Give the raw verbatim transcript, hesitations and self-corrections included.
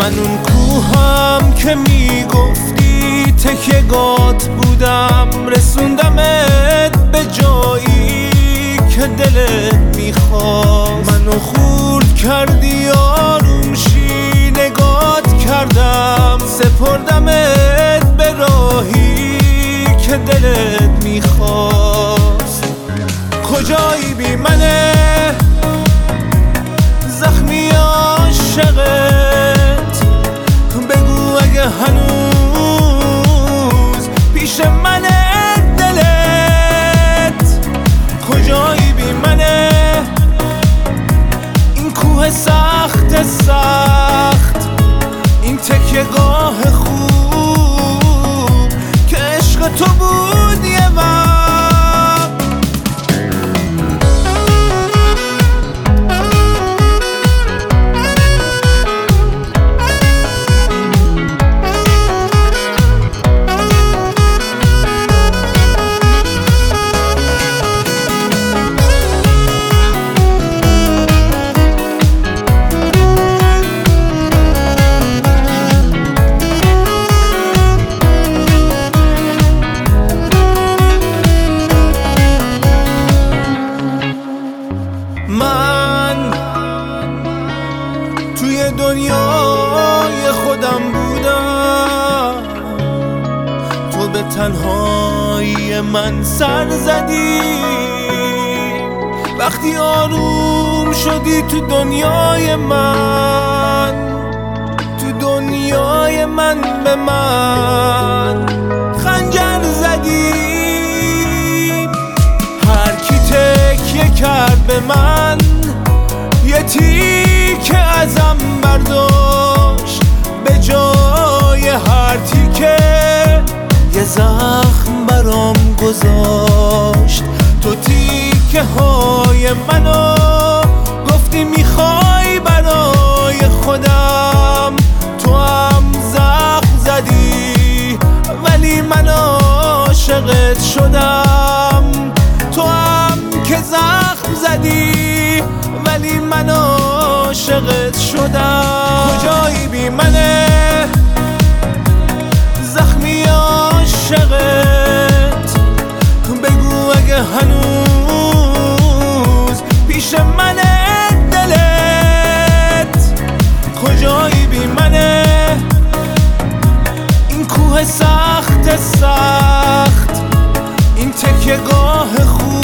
من اون کوهم که میگفتی تکیه‌گات بودم، رسوندمت به جایی که دلت میخواست. منو خورد کردی آروم شی نگات کردم، سپردمت به راهی که دلت میخواست. کجایی بی منه زخمی عاشقت، بگو اگه هنوز پیش منه دلت. کجایی بی منه این کوه سخت سخت، این تکیه‌گاه خوب که عشق تو بود یه وقت. من توی دنیای خودم بودم، تو به تنهایی من سر زدی. وقتی آروم شدی تو دنیای من، تو دنیای من به من خنجر زدی. هر کی تکیه کرد به من یه تیکه ازم برداشت، به جای هر تیکه یه زخم برام گذاشت. تو تیکه های منو گفتی میخوای برای خودم، تو هم زخم زدی ولی من عاشقت شدم. تو هم که زخم زدی ولی من عاشقت شدم. کجایی بی منه زخمی عاشقت، بگو اگه هنوز پیش منه دلت. کجایی بی منه این کوه سخت سخت، این تکیه‌گاه خوب